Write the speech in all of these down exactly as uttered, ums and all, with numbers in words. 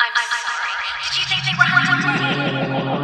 I'm sorry. Did you think they were hunting me?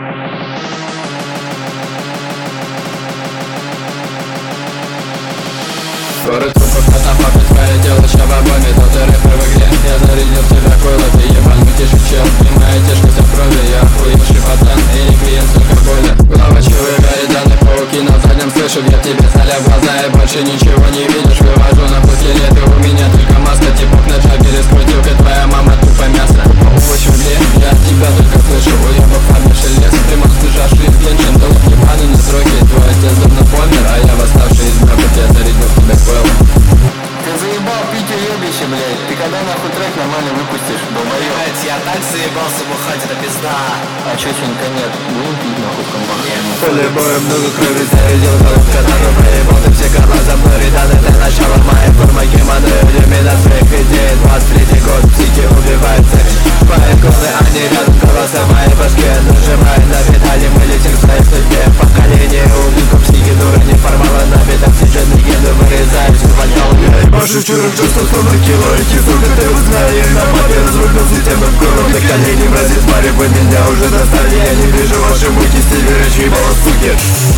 Город трупов, катафакт, твое тело шабабами. Тот же рэпер в игре, я зарядил тебя койло. Ты ебаный тише чел, и моя тяжка вся в крови. Я охуевший пацан, и не клиент, сука, боли. Главочевые горизонты, пауки на заднем слышу. Я тебе стали в глаза и больше ничего не видишь. Вывожу на путь лет, и у меня только маска. Типов на джабере с крутилкой, твоя мама тупо мясо. Овощ в игре, я от тебя только слышу. Уебок фармишь лес, ты монстр жажды венчан. Долг ебаный на сроки, твой отец давно помер. А я восставший из гроба, я зарядил тебя койло. Ты заебал пить и ебище, блядь. Ты когда нахуй трек нормально выпустишь, долбоёб? Блять, я так заебался бухать, это пизда. А чё сегодня коньяк? Будем пить нахуй в компании? Поле боя много крови, зарядил голов, который проебал. Ты все горла за мной, рядом для начала моей формы кимоны. Иллюминат своих идей, двадцать третий год, психи убивают секс. Мои голы, они рядом, голоса в моей башке. Нажимая на педали, мы летим к своей судьбе. Поколение ублюдков, психи дура не формала на битах. Сейчас легенду вырезаюсь, увольнял. Машу чуром часто словно кило. Эти сука, ты в изгнании. На мапе разрубил систему в кровь. На колени в разъезд паре, вы меня уже достали. Я не вижу ваши муки, стиль речи, голос суки.